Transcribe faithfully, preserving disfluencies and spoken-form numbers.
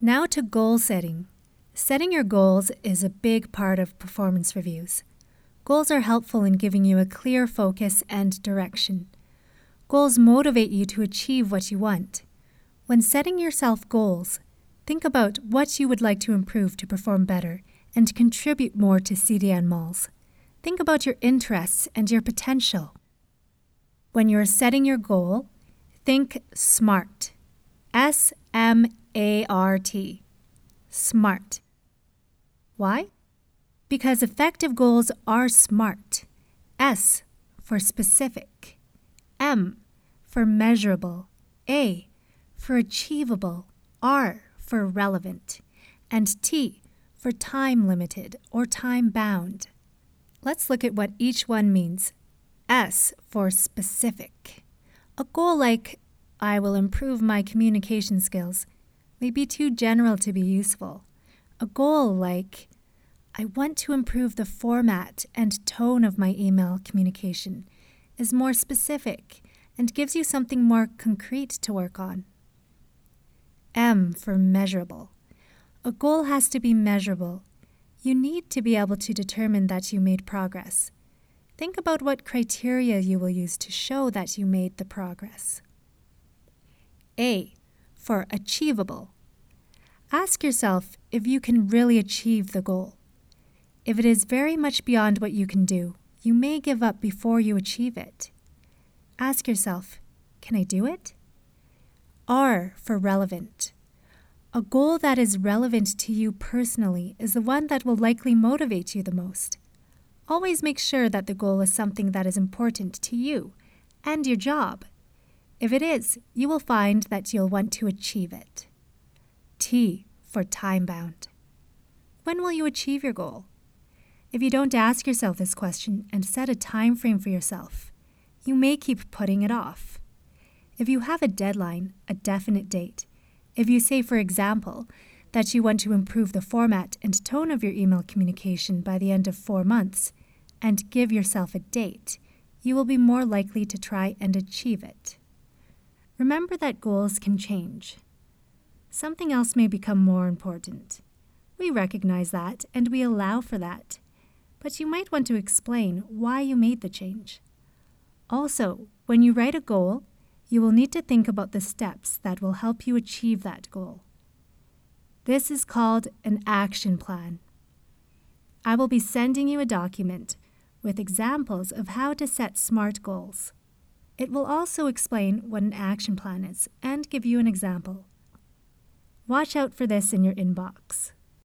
Now to goal setting. Setting your goals is a big part of performance reviews. Goals are helpful in giving you a clear focus and direction. Goals motivate you to achieve what you want. When setting yourself goals, think about what you would like to improve to perform better and contribute more to C D N Malls. Think about your interests and your potential. When you're setting your goal, think SMART. S M A R T. SMART. Why? Because effective goals are SMART. S for specific. M for measurable. A for achievable. R for relevant. And T for time limited or time bound. Let's look at what each one means. S for specific. A goal like, I will improve my communication skills, may be too general to be useful. A goal like, I want to improve the format and tone of my email communication, is more specific and gives you something more concrete to work on. M for measurable. A goal has to be measurable. You need to be able to determine that you made progress. Think about what criteria you will use to show that you made the progress. A for achievable. Ask yourself if you can really achieve the goal. If it is very much beyond what you can do, you may give up before you achieve it. Ask yourself, can I do it? R for relevant. A goal that is relevant to you personally is the one that will likely motivate you the most. Always make sure that the goal is something that is important to you and your job. If it is, you will find that you'll want to achieve it. T for time-bound. When will you achieve your goal? If you don't ask yourself this question and set a time frame for yourself, you may keep putting it off. If you have a deadline, a definite date, if you say, for example, that you want to improve the format and tone of your email communication by the end of four months, and give yourself a date, you will be more likely to try and achieve it. Remember that goals can change. Something else may become more important. We recognize that and we allow for that, but you might want to explain why you made the change. Also, when you write a goal, you will need to think about the steps that will help you achieve that goal. This is called an action plan. I will be sending you a document with examples of how to set SMART goals. It will also explain what an action plan is and give you an example. Watch out for this in your inbox.